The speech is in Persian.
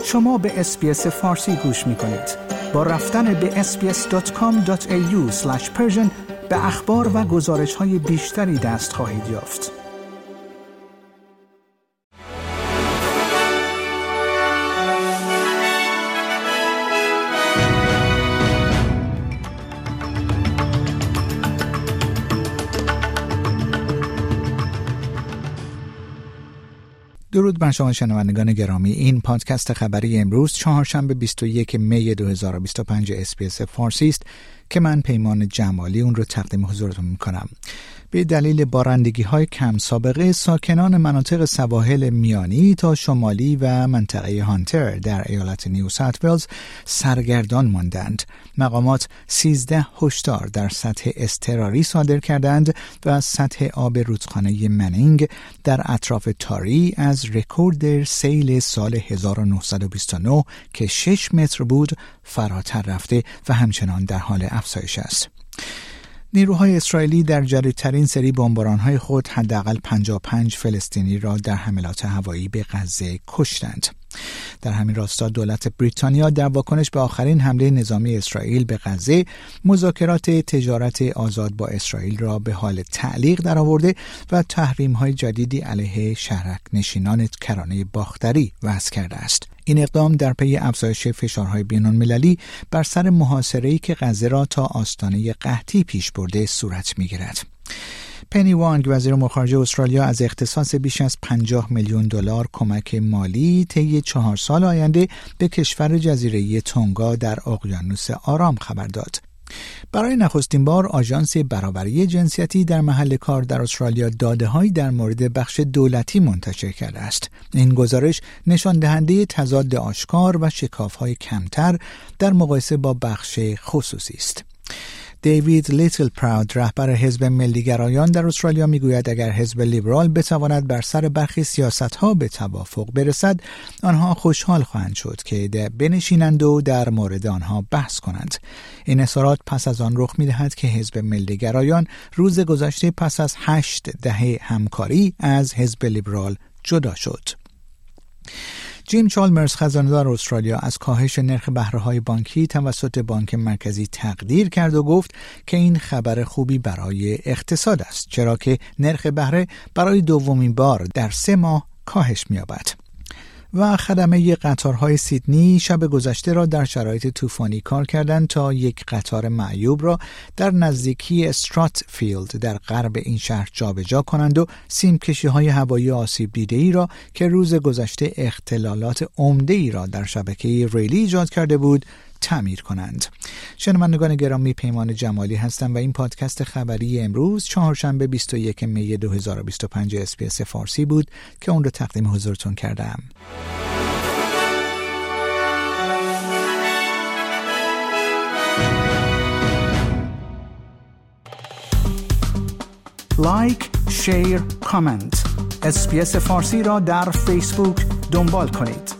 شما به اس‌بی‌اس فارسی گوش می‌کنید. با رفتن به sbs.com.au/persian به اخبار و گزارش‌های بیشتری دست خواهید یافت. درود بر شما شنوندگان گرامی. این پادکست خبری امروز چهارشنبه 21 می 2025 اس‌بی‌اس فارسی است که من پیمان جمالی اون رو تقدیم حضورتون میکنم. به دلیل بارندگی‌های کم سابقه ساکنان مناطق سواحل میانی تا شمالی و منطقه هانتر در ایالت نیو ساوت ولز سرگردان ماندند. مقامات 13 هشدار در سطح اضطراری صادر کردند و سطح آب رودخانه منینگ در اطراف تاری از رکورد سیل سال 1929 که 6 متر بود فراتر رفته و همچنان در حال افزایش است. نیروهای اسرائیلی در جدیدترین سری بمباران‌های خود حداقل 55 فلسطینی را در حملات هوایی به غزه کشتند. در همین راستا دولت بریتانیا در واکنش به آخرین حمله نظامی اسرائیل به غزه مذاکرات تجارت آزاد با اسرائیل را به حال تعلیق درآورده و تحریم‌های جدیدی علیه شهرک نشینان کرانه باختری وضع کرده است. این اقدام در پی افزایش فشارهای بین‌المللی بر سر محاصره‌ای که غزه را تا آستانه قحطی پیش برده صورت می‌گیرد. پنی وانگ وزیر امور خارجه استرالیا از اختصاص بیش از 50 میلیون دلار کمک مالی طی 4 سال آینده به کشور جزیره‌ای تونگا در اقیانوس آرام خبر داد. برای نخستین بار آژانس برابری جنسیتی در محل کار در استرالیا داده‌هایی در مورد بخش دولتی منتشر کرده است. این گزارش نشان دهنده تضاد آشکار و شکاف‌های کمتر در مقایسه با بخش خصوصی است. دیوید لیتل پراود رهبر حزب ملیگرایان در استرالیا میگوید اگر حزب لیبرال بتواند بر سر برخی سیاست‌ها به توافق برسد آنها خوشحال خواهند شد که بنشینند و در مورد آنها بحث کنند. این اظهارات پس از آن رخ می‌دهد که حزب ملیگرایان روز گذشته پس از 8 دهه همکاری از حزب لیبرال جدا شد. جیم چالمرز خزانه‌دار استرالیا از کاهش نرخ بهره‌های بانکی توسط بانک مرکزی تقدیر کرد و گفت که این خبر خوبی برای اقتصاد است، چرا که نرخ بهره برای دومین بار در 3 ماه کاهش می‌یابد. و خدمه قطارهای سیدنی شب گذشته را در شرایط طوفانی کار کردند تا یک قطار معیوب را در نزدیکی استراتفیلد در غرب این شهر جابجا کنند و سیمکشی‌های هوایی آسیب دیده‌ای را که روز گذشته اختلالات عمده‌ای را در شبکه ریلی ایجاد کرده بود تعمیر کنند. شنوندگان گرامی، پیمان جمالی هستم و این پادکست خبری امروز چهارشنبه 21 می 2025 اس‌بی‌اس فارسی بود که اون رو تقدیم حضورتون کردم. لایک، شیر، کامنت. اس‌بی‌اس فارسی را در فیسبوک دنبال کنید.